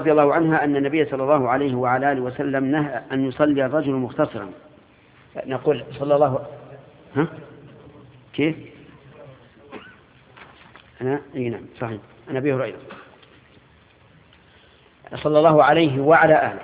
رضي الله عنها أن النبي صلى الله عليه وعلى آله وسلم نهى أن يصلي الرجل مختصرا. نقول صلى الله كيف؟ نعم صحيح، أنا أبي هريرة صلى الله عليه وعلى آله.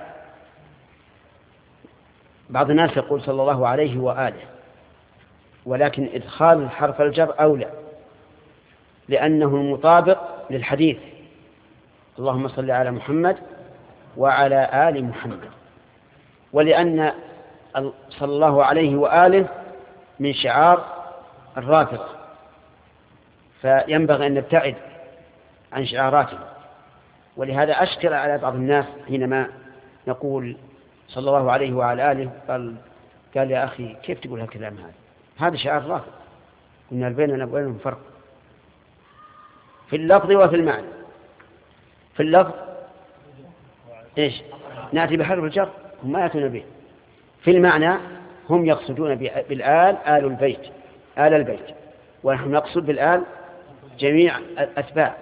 بعض الناس يقول صلى الله عليه وآله، ولكن إدخال حرف الجر أولى، لأنه المطابق للحديث اللهم صل على محمد وعلى آل محمد، ولأن صلى الله عليه وآله من شعار الرافضة، فينبغي أن نبتعد عن شعاراتهم. ولهذا أشكل على بعض الناس حينما نقول صلى الله عليه وعلى آله قال يا أخي كيف تقول هالكلام هذا شعار رافض. قلنا بيننا وبينهم فرق في اللفظ وفي المعنى. في اللفظ إيش؟ نأتي بحرف الجر، هم ما يأتون به. في المعنى هم يقصدون بالآل آل البيت، آل البيت، ونحن نقصد بالآل جميع الأتباع.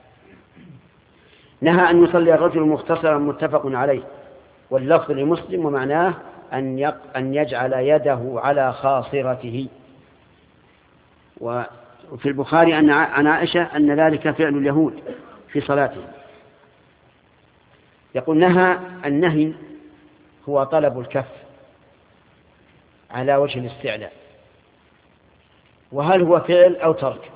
نهى أن يصلي الرجل مختصرا متفق عليه، واللفظ لمسلم ومعناه أن يجعل يده على خاصرته. وفي البخاري عن عائشة أن ذلك فعل اليهود في صلاتهم. يقول النهي هو طلب الكف على وجه الاستعلاء. وهل هو فعل أو ترك؟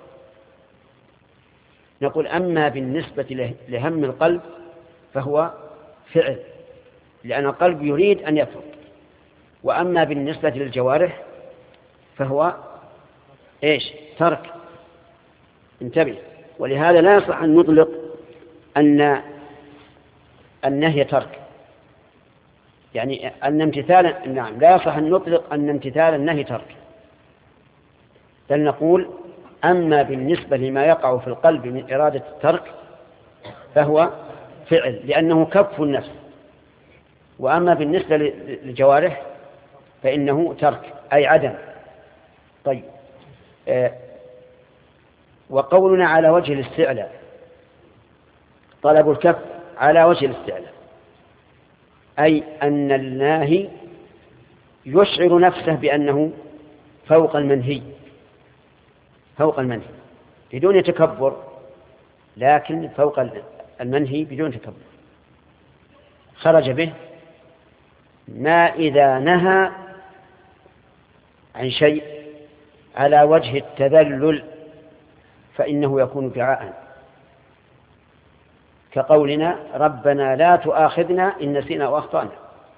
نقول أما بالنسبة لهم القلب فهو فعل، لأن القلب يريد أن يترك. وأما بالنسبة للجوارح فهو إيش؟ ترك. انتبه. ولهذا لا يصح أن نطلق أن النهي ترك، يعني أن امتثال، نعم لا يصح أن نطلق أن امتثال النهي ترك، بل نقول أما بالنسبة لما يقع في القلب من إرادة الترك فهو فعل، لأنه كف النفس. وأما بالنسبة للجوارح فإنه ترك أي عدم. طيب، وقولنا على وجه الاستعلاء، طلب الكف على وجه الاستعلاء، أي أن الناهي يشعر نفسه بأنه فوق المنهي، فوق المنهي بدون تكبر، لكن فوق المنهي بدون تكبر. خرج به ما إذا نهى عن شيء على وجه التذلل فإنه يكون دعاء، كقولنا ربنا لا تؤاخذنا إن نسينا وأخطأنا.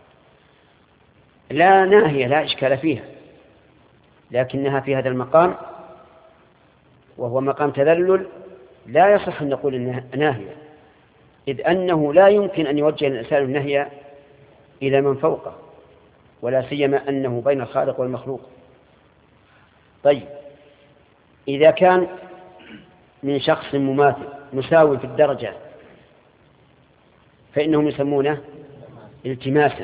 لا ناهية لا إشكال فيها، لكنها في هذا المقام وهو مقام تذلل لا يصح أن نقول إنها ناهية، إذ أنه لا يمكن أن يوجه الإنسان النهي إلى من فوقه، ولا سيما أنه بين الخالق والمخلوق. طيب، إذا كان من شخص مماثل مساوي في الدرجة فإنهم يسمونه التماسا.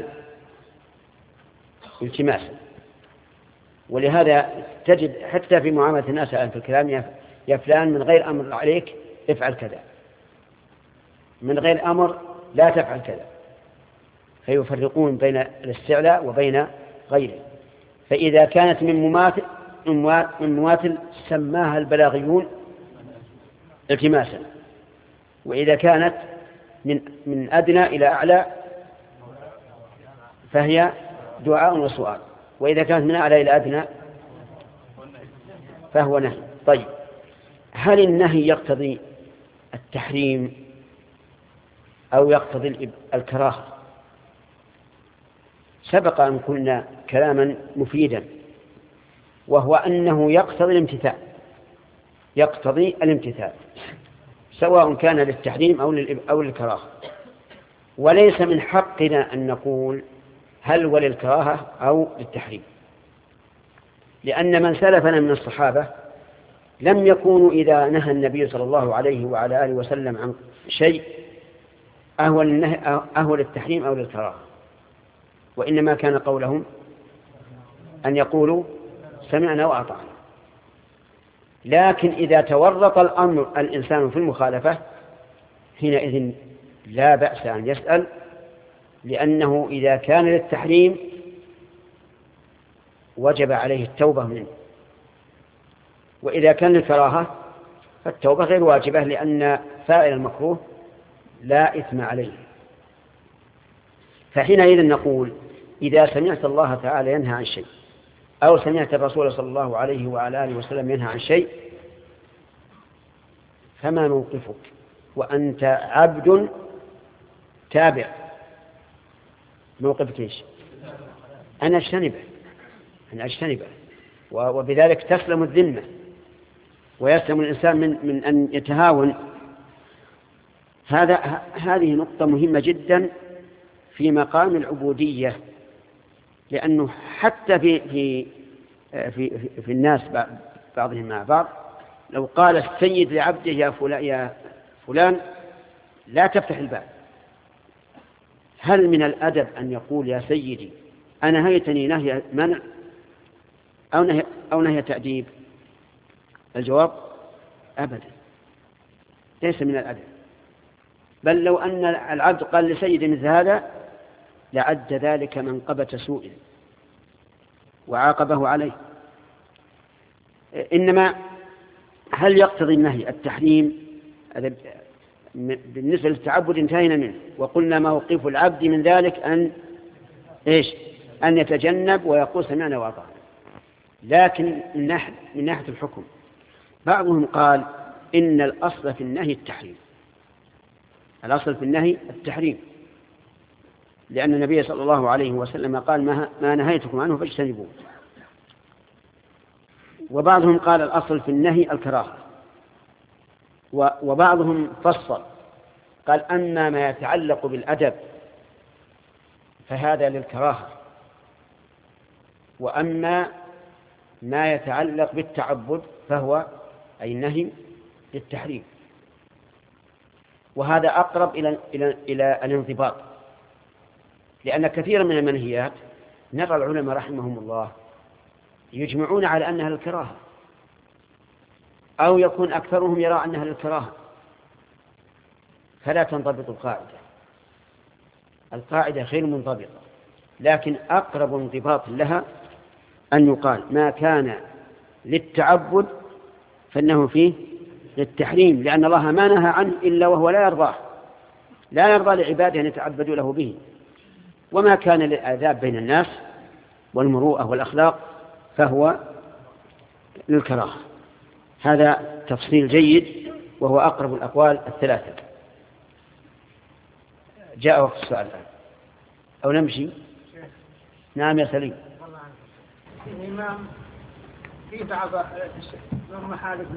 ولهذا تجد حتى في معاملة الناس في الكلام يا فلان من غير أمر عليك افعل كذا، من غير أمر لا تفعل كذا، فيفرقون بين الاستعلاء وبين غيره. فإذا كانت من مماثل سماها البلاغيون التماسا، وإذا كانت من أدنى إلى أعلى فهي دعاء وسؤال، وإذا كانت من أعلى إلى أدنى فهو نهي. طيب، هل النهي يقتضي التحريم أو يقتضي الكراهة؟ سبق أن قلنا كلاما مفيدا، وهو أنه يقتضي الامتثال سواء كان للتحريم أو للكراهة. وليس من حقنا أن نقول هل وللكراهة أو للتحريم، لأن من سلفنا من الصحابة لم يكونوا إذا نهى النبي صلى الله عليه وعلى آله وسلم عن شيء أهل التحريم أو للكراهة، وإنما كان قولهم أن يقولوا سمعنا وأطعنا. لكن إذا تورط الإنسان في المخالفة حينئذ لا بأس أن يسأل، لأنه إذا كان للتحريم وجب عليه التوبة منه، وإذا كان للكراهة فالتوبة غير واجبة، لأن فاعل المكروه لا إثم عليه. فحينئذ نقول إذا سمعت الله تعالى ينهى عن شيء، أو سمعت الرسول صلى الله عليه وعلى آله وسلم ينهى عن شيء، فما موقفك وأنت عبد تابع؟ موقفك إيش؟ أنا أجتنبه، وبذلك تسلم الذمة ويسلم الإنسان من أن يتهاون. هذه نقطة مهمة جدا في مقام العبودية، لأنه حتى في الناس بعضهم مع بعض، لو قال السيد لعبده يا فلان لا تفتح الباب، هل من الأدب أن يقول يا سيدي أنهيتني نهي منع أو نهي تأديب؟ الجواب أبدا، ليس من الأدب. بل لو أن العبد قال لسيده مثل هذا لعد ذلك منقبة سوء وعاقبه عليه. إنما هل يقتضي النهي التحريم؟ بالنسبة للتعبد انتهينا منه، وقلنا موقف العبد من ذلك أن يتجنب ويقول سمعنا وأطعنا. لكن من ناحية الحكم بعضهم قال إن الأصل في النهي التحريم، الأصل في النهي التحريم، لأن النبي صلى الله عليه وسلم قال ما نهيتكم عنه فاجتنبوه. وبعضهم قال الأصل في النهي الكراهة، وبعضهم فصل قال أما ما يتعلق بالأدب فهذا للكراهة، وأما ما يتعلق بالتعبد فهو أي النهي للتحريم. وهذا أقرب إلى الانضباط، لأن كثيرا من المنهيات نرى العلماء رحمهم الله يجمعون على أنها للكراهة، أو يكون أكثرهم يرى أنها للكراهة، فلا تنضبط القاعدة غير منضبطة. لكن أقرب انضباط لها أن يقال ما كان للتعبد فإنه فيه للتحريم، لأن الله ما نهى عنه إلا وهو لا يرضى لعباده أن يتعبدوا له به. وما كان للآداب بين الناس والمروءة والأخلاق فهو للكراهة. هذا تفصيل جيد وهو أقرب الأقوال الثلاثة. جاء وقت السؤال الآن أو نمشي؟ نعم يا سليم. الإمام في بعض المحالف